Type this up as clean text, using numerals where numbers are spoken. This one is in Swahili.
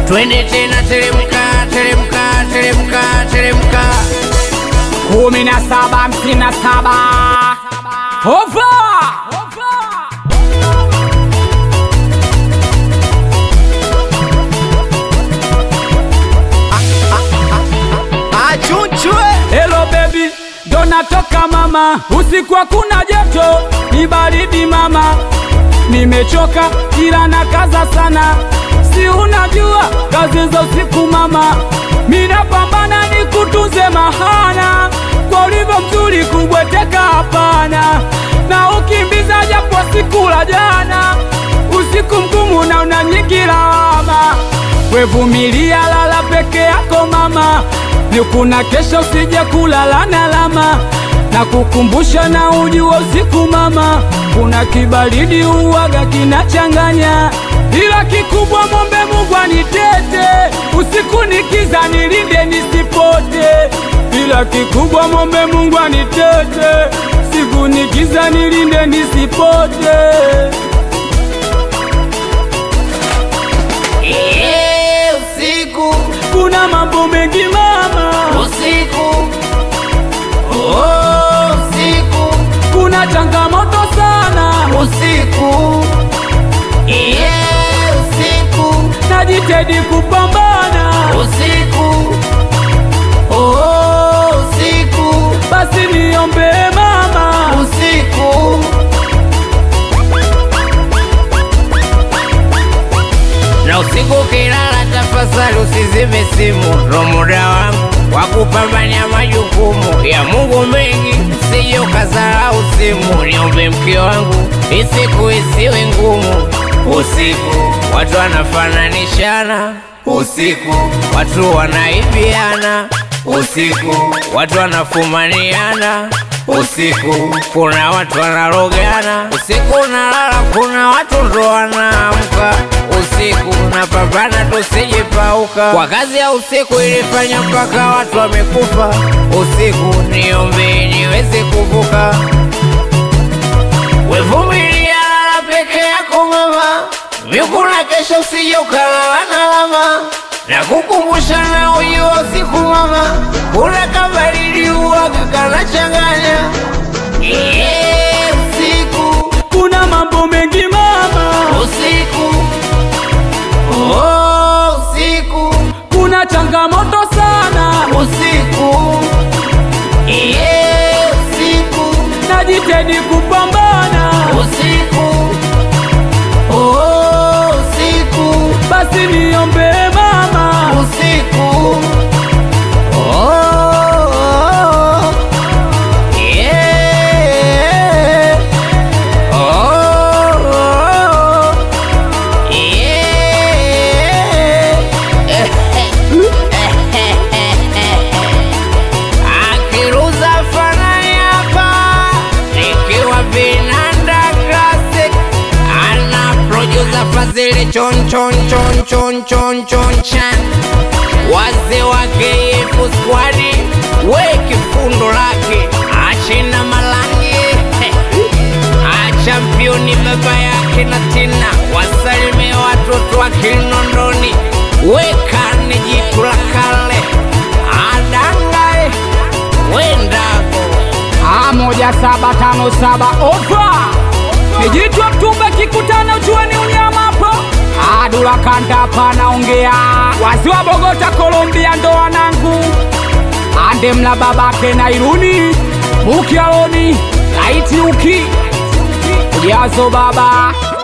Twende tena teremka, teremka, teremka, teremka. 1757 Over! Hello baby, donatoka mama. Usiku hakuna joto, ni baridi mama. Nimechoka ila na kaza sana. Si unajua kazi za usiku mama. Mina pambana nikutunze mahana. Kwa ulivyo mzuri kubweteka hapana. Na ukimbiza japo siku la jana. Usiku mgumu na unanyingi lawama. Wevumilia lala peke yako mama. Nikuna kesho usije kulala na lama. Na kukumbusha na ujua usiku mama. Kuna kibaridi uwaga kinachanganya. Ila kikubwa mombe Mungu anitete. Usiku nikiza nilinde nisipote. Ila kikubwa mombe Mungu anitete. Siku nikiza nilinde nisipote. Usiku kuna mambo mengi mama. Usiku usiku kuna changamoto sana. Usiku usiku najitahidi kupambana. Usiku usiku basi niombe mama. Usiku na usiku kilala tafadhali usizime simu. Ndo muda wangu wakupambania majukumu ya Mungu mengi. Sije ukasahau simu. Niombe mke wangu isiku isiwe ngumu. Usiku watu wanafananishana. Usiku watu wanaibiana. Usiku watu wanafumaniana. Usiku kuna watu wanarogana. Usiku nalala kuna watu ndo wanaamka. Usiku napambana tusijipauka. Kwa kazi ya usiku ilifanya mpaka watu wamekufa. Usiku niombe niweze kuvuka. Wevumilia lala peke yako mama. Mikuna kesho usije ukalala na lama. Na kukumbusha na ujua usiku mama. Kuna kabaridi uwaga kanachanganya. Usiku kuna mambo mengi mama. Usiku usiku kuna changamoto sana. Usiku usiku najitahidi kupambana. Usiku usiku basi niombe mama. Usiku zile chon chon chon chon chon chon chan. Waze wake yefu squadi. Weki fundo lake achina malangi. Championi baba yake na tina. Wasalime watoto wa Kinondoni. Weka ni jitu la kale. Adangae wendako 1757 Over! Nijitwa mtumba kikutana ujue ni unyama hapo. Adula kanda panaongea. Wazi wa Bogota Colombia ndo wanangu. Ande mla babake na Iruni. Ukialoni laiti uki Ujazo baba.